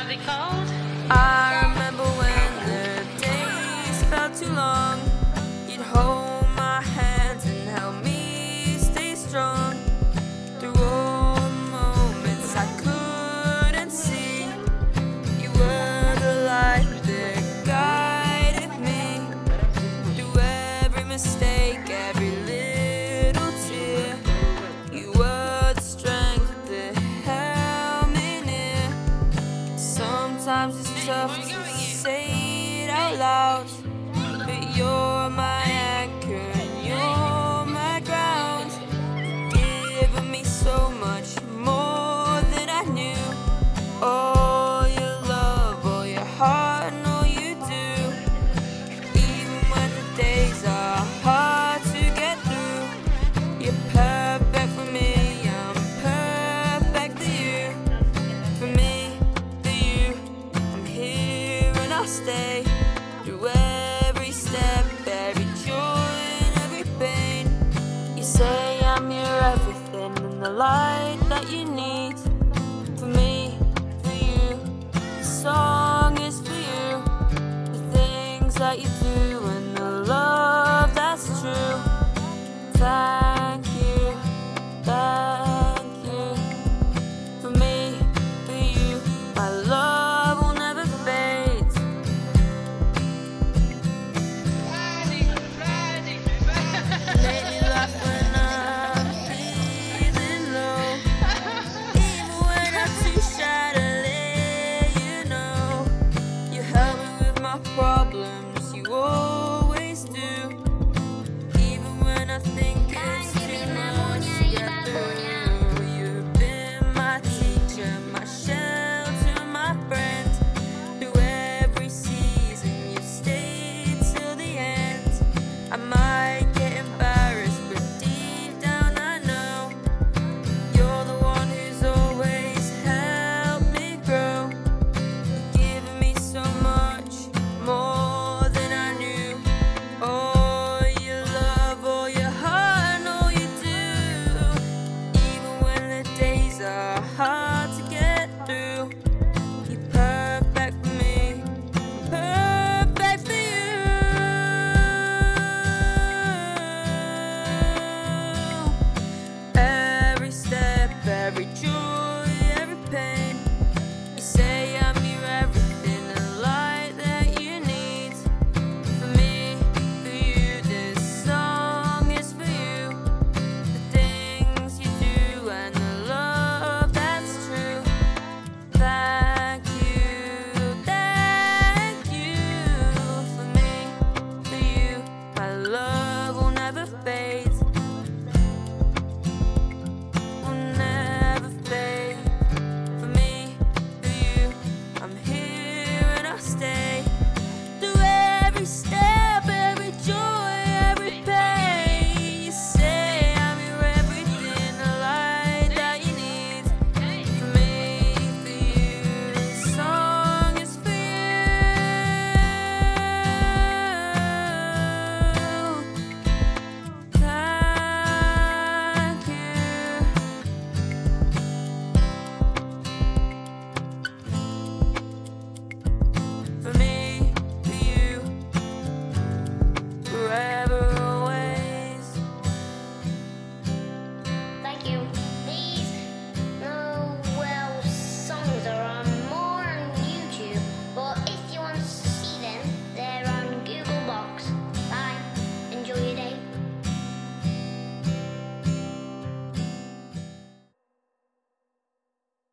are they called? I remember when the days felt too long. You'd hold my hands and help me stay strong. Through all the moments I couldn't see, you were the light that guided me. Through every mistake, every little tear, you were the strength that held me near. Sometimes it's tough to say it out loud, but you're my anchor and you're my ground. You've given me so much more than I knew. All your love, all your heart, and all you do. Even when the days are hard to get through, you're perfect for me, I'm perfect for you. For me, for you, I'm here and I'll stay. Through every step, every joy and every pain, you say I'm your everything and the light that you need. For me, for you, the song is for you. The things that you do and the love that's true.